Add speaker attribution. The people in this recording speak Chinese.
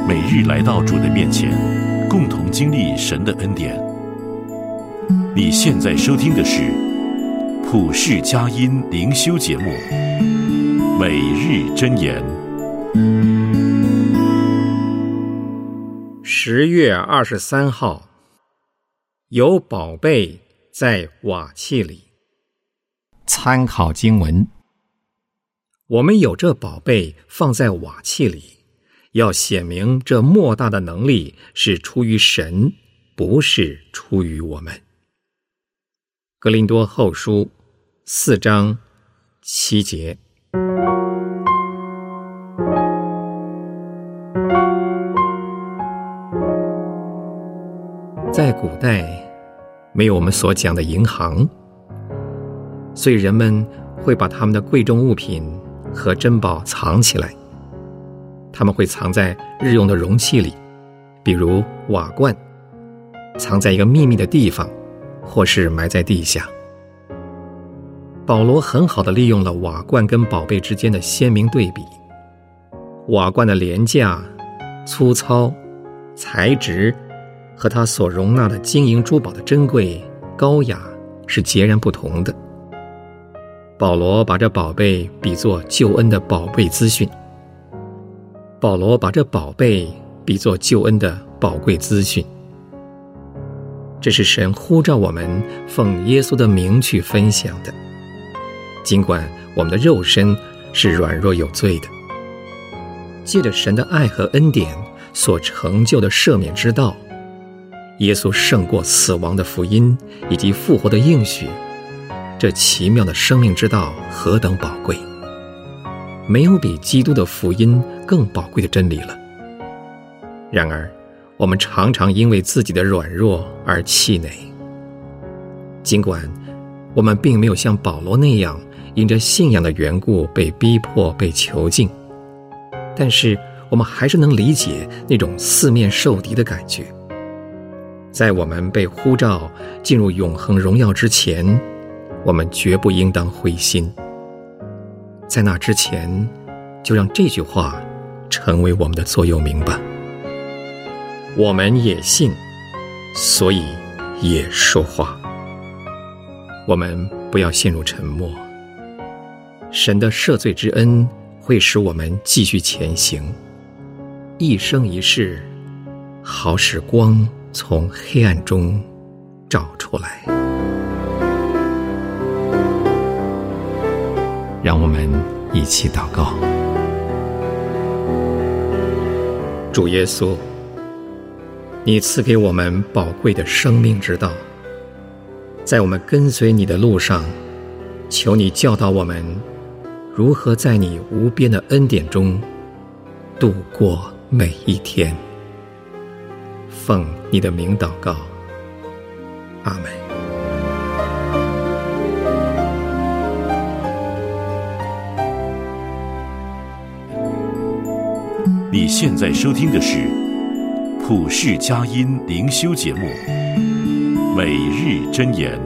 Speaker 1: 每日来到主的面前，共同经历神的恩典。你现在收听的是普世佳音灵修节目《每日箴言》。
Speaker 2: 10月23号，有宝贝在瓦器里。参考经文：我们有这宝贝放在瓦器里，要显明这莫大的能力是出于神，不是出于我们。哥林多后书4章7节。在古代，没有我们所讲的银行，所以人们会把他们的贵重物品和珍宝藏起来。他们会藏在日用的容器里，比如瓦罐，藏在一个秘密的地方，或是埋在地下。保罗很好地利用了瓦罐跟宝贝之间的鲜明对比。瓦罐的廉价、粗糙、材质和它所容纳的金银珠宝的珍贵、高雅是截然不同的。保罗把这宝贝比作救恩的宝贵资讯。这是神呼召我们奉耶稣的名去分享的，尽管我们的肉身是软弱有罪的。借着神的爱和恩典所成就的赦免之道，耶稣胜过死亡的福音以及复活的应许，这奇妙的生命之道何等宝贵！没有比基督的福音更宝贵的真理了。然而，我们常常因为自己的软弱而气馁。尽管我们并没有像保罗那样因着信仰的缘故被逼迫、被囚禁，但是我们还是能理解那种四面受敌的感觉。在我们被呼召进入永恒荣耀之前，我们绝不应当灰心。在那之前，就让这句话成为我们的座右铭吧。我们也信，所以也说话。我们不要陷入沉默。神的赦罪之恩会使我们继续前行，一生一世，好使光从黑暗中照出来。让我们一起祷告。主耶稣，你赐给我们宝贵的生命之道，在我们跟随你的路上，求你教导我们如何在你无边的恩典中度过每一天。奉你的名祷告，阿们。
Speaker 1: 你现在收听的是普世佳音灵修节目《每日箴言》。